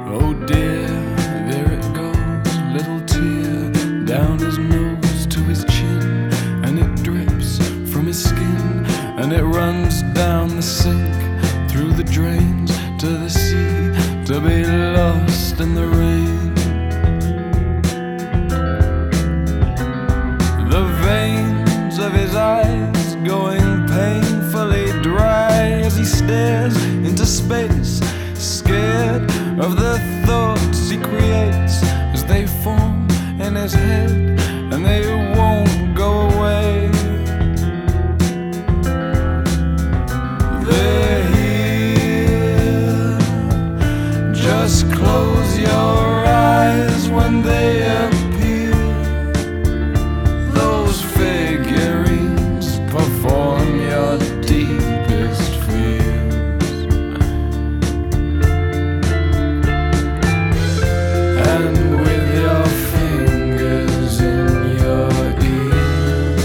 Oh dear, there it goes, little tear down his nose to his chin, and it drips from his skin, and it runs down the sink, through the drains to the sea, to be lost in the rain. The veins of his eyes going painfully dry as he stares into space, scared of the thoughts he creates as they form in his head, and they won't go away. They're here. Just close your eyes when they appear. Those figurines perform your deepest fears. And with your fingers in your ears,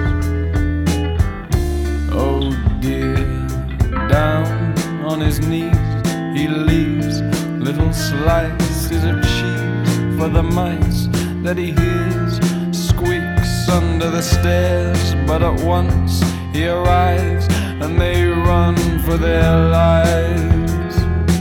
oh dear, down on his knees he leaves little slices of cheese for the mice that he hears squeaks under the stairs. But at once he arrives and they run for their lives.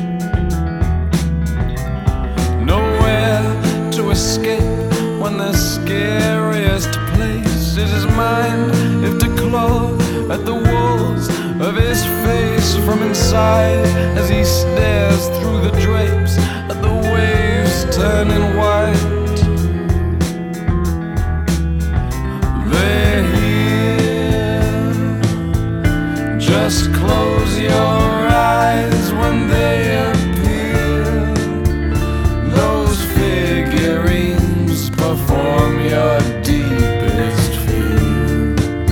Nowhere to escape when the scariest place is his mind, if to claw at the walls of his face from inside as he stares through the drapes at the waves turning white. They're here. Just close your eyes when they appear. Those figurines perform your deepest fears.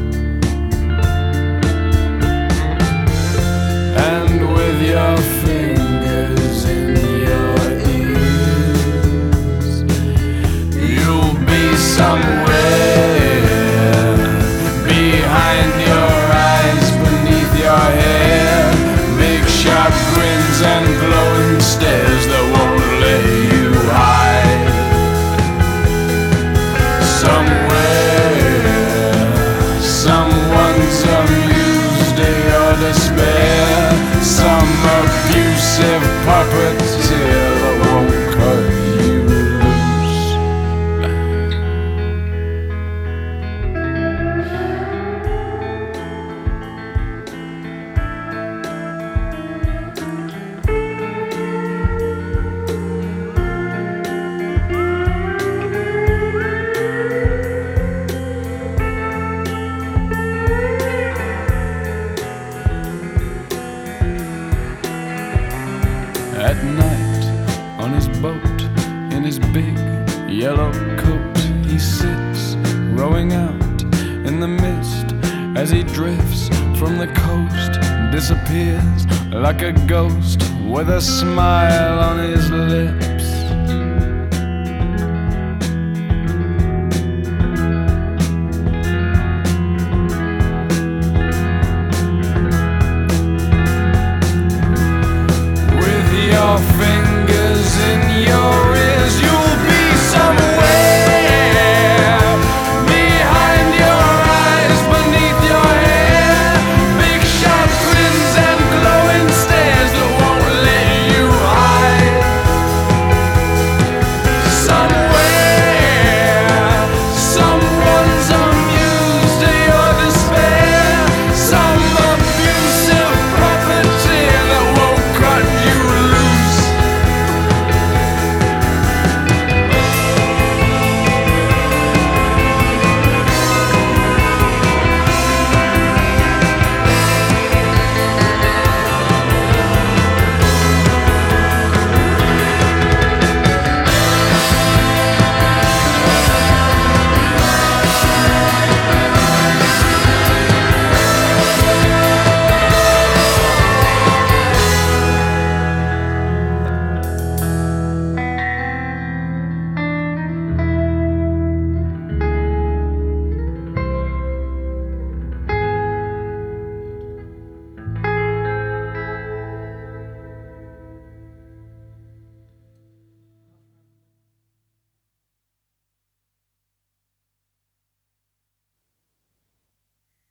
And with your fingers in your ears, you'll be somewhere behind your eyes, beneath your hair. Big sharp grins and glowing stares that won't let you hide. Somewhere, someone's amused at your despair. Some abusive puppeteer that won't cut you loose. At night, on his boat, in his big yellow coat, he sits, rowing out in the mist as he drifts from the coast, disappears like a ghost with a smile on his lips.